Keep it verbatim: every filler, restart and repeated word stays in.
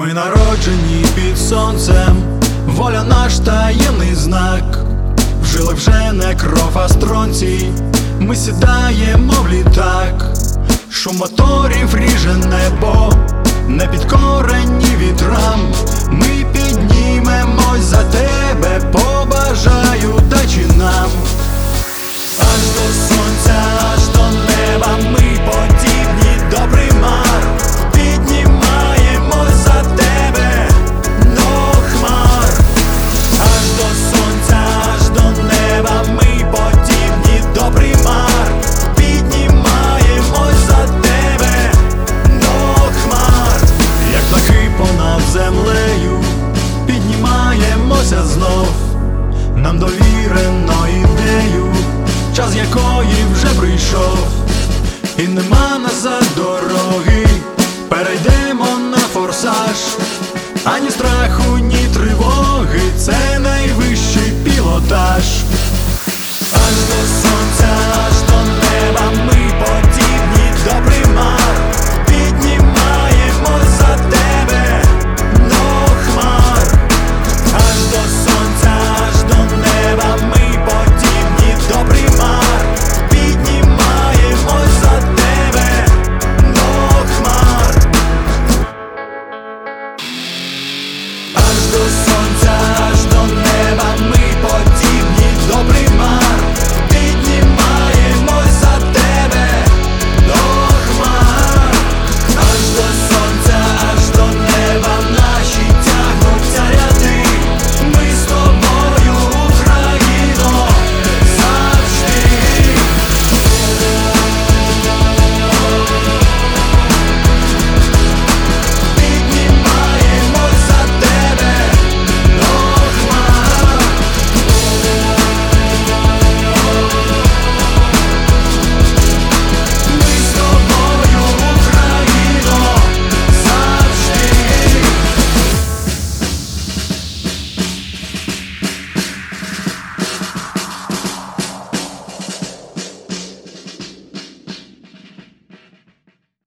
Ми народжені під сонцем, воля наш таємний знак. В жилах вже не кров, а стронцій. Ми сідаємо в літак. Шум моторів ріже небо, не підкорені вітрам. Ми піднімемось за тебе, побажаю дачі нам. Аж до сонця, аж до неба ми подібні до примар. Піднімаємось за тебе до хмар. Аж до сонця, аж до неба ми подібні до примар. Піднімаємось за тебе до хмар. Як птахи понад землею піднімаємося знов. Нам довірено ідею, час якої вже прийшов. І нема назад дороги, перейдемо на форсаж. Ані страху, ні тривоги, це найвищий пілотаж. Аж до сонця,